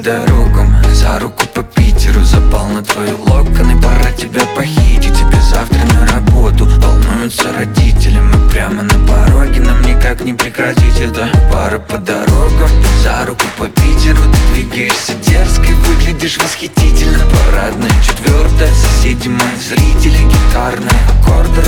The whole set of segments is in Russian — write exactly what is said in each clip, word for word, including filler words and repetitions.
дорогам, за руку по Питеру. Запал на твои локоны, пора тебя похитить. Тебе завтра на работу, волнуются родители. Мы прямо на пороге, нам никак не прекратить это. Пара по дорогам, за руку по Питеру. Ты двигаешься дерзко и выглядишь восхитительно. Парадная четвертая, соседи мои зрители. Гитарные аккорды,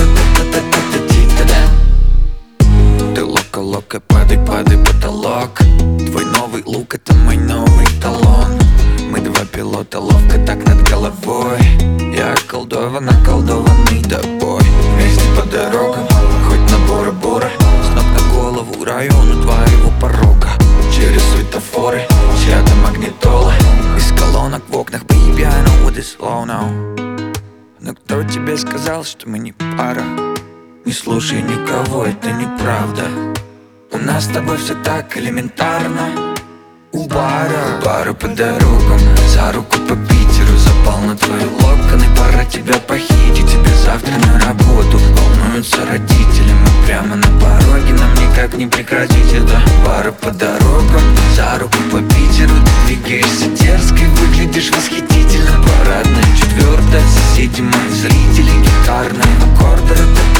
ты лока-лока, падай, падай, потолок. Твой новый лук — это мой новый талон. Мы два пилота, ловко так над головой. Я околдован, околдованный тобой. Вместе по дорогам, хоть на Бора-Бора. С ног на голову району твоего порога. Через светофоры, чья-то магнитола. Из колонок в окнах, baby, I know what is slow now. Но кто тебе сказал, что мы не пара? Не слушай никого, это неправда. У нас с тобой все так элементарно. У бара, у бара по дорогам, за руку по Питеру. Запал на твои локоны, пора тебя похитить. Тебе завтра на работу, волнуются родители. Мы прямо на пороге, нам никак не прекратить это. Бара по дорогам, за руку по Питеру. Ты двигаешься дерзко и выглядишь восхитительно. Парадная четвертая, соседи мои зрители. Гитарные аккорды,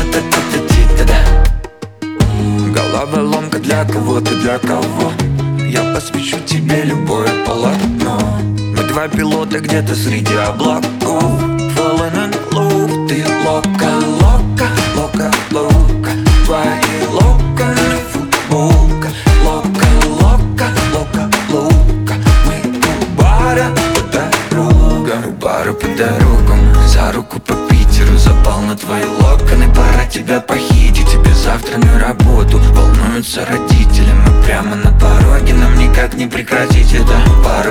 головоломка для кого-то, для кого. Я посвящу тебе любое полотно. Мы два пилота где-то среди облаков. Falling in love, ты лока, лока, лока, лока. Твои локоны, футболка. Лока, лока, лока, лока. Мы у бара по дорогам, у бара по дорогам, за руку по Питеру. Запал на твои локоны, пора тебя похитить. Тебе завтра на работу, волнуются родители. Мы прямо на пороге, нам никак не прекратить это. Пара